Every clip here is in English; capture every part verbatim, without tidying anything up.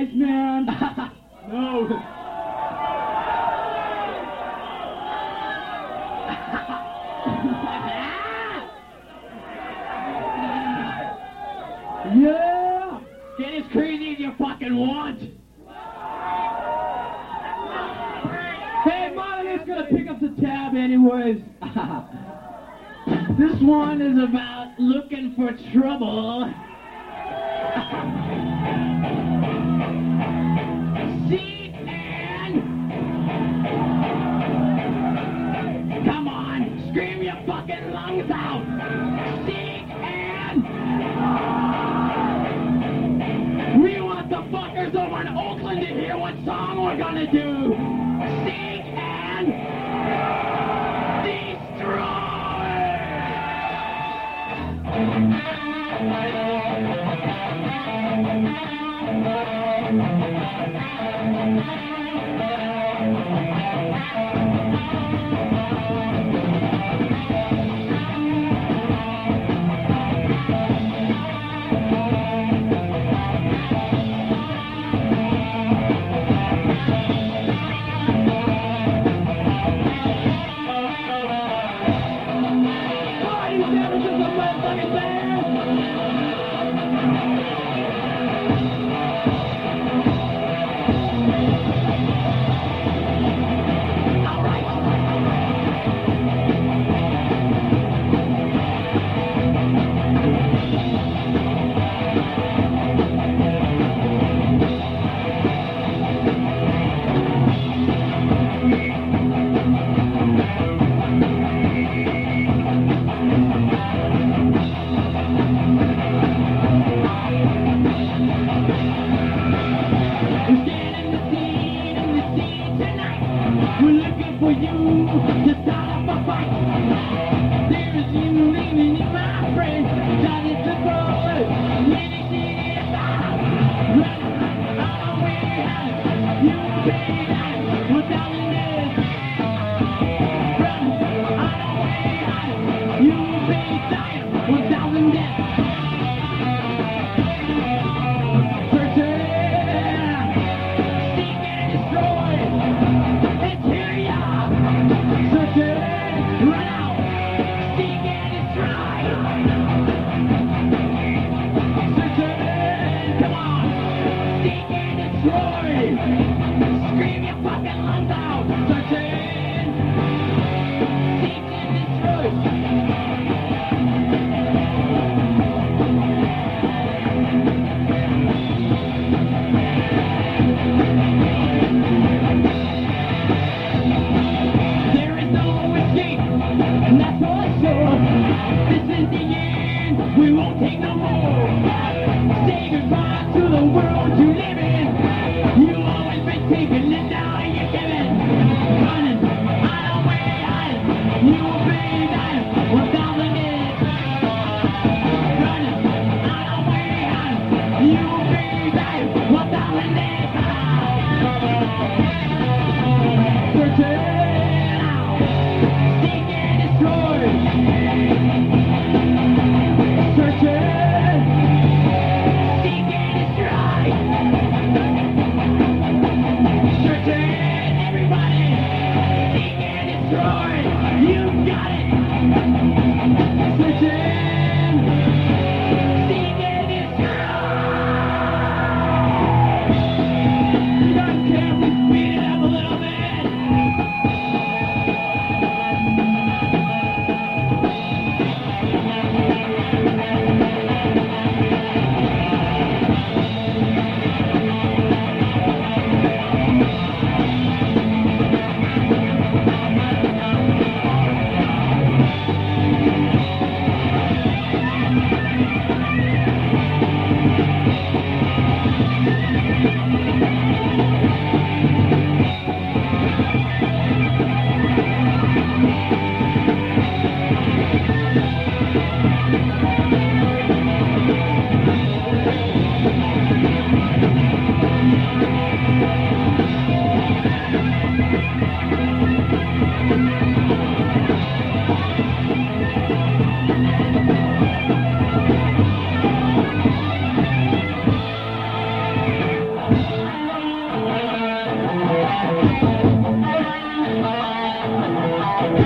nice, man. No. Yeah! Get as crazy as you fucking want. Hey, Monolith's gonna pick up the tab anyways. This one is about looking for trouble. Seat and... Come on, scream your fucking lungs out. Seat and... We want the fuckers over in Oakland to hear what song we're gonna do. Seek and destroy. Thank you.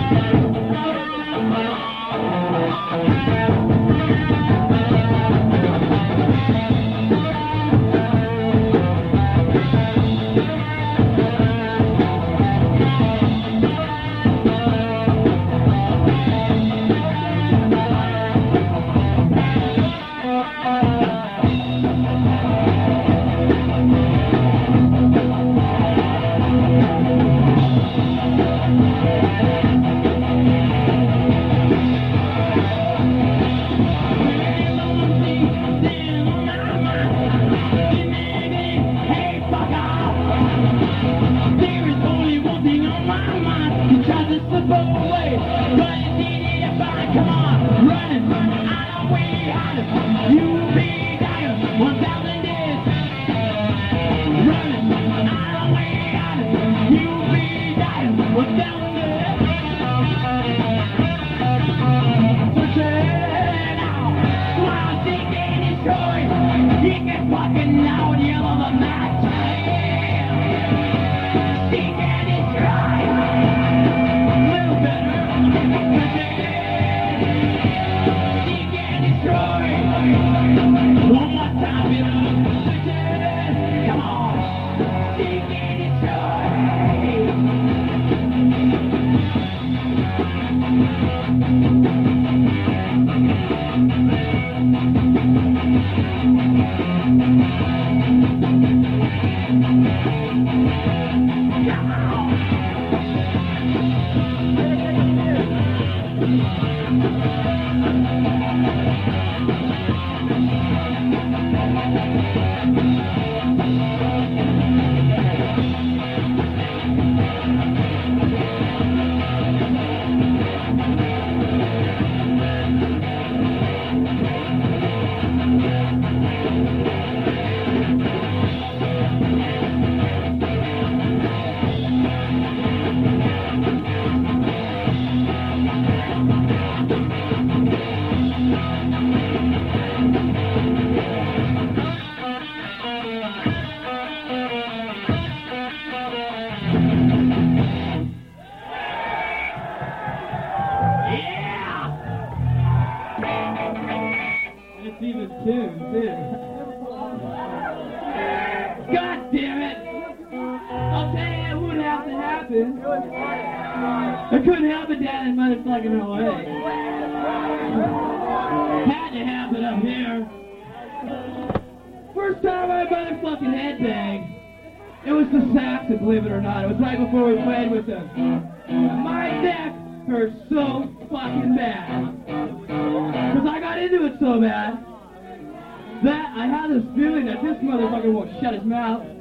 God damn it! I'll tell you, it wouldn't have to happen. I couldn't help it down in motherfucking L A. Had to happen up here. First time I motherfucking headbanged, it was the Saxon, believe it or not. It was right before we played with them. My neck hurt so fucking bad. Because I got into it so bad that I had this feeling that this motherfucker won't shut his mouth.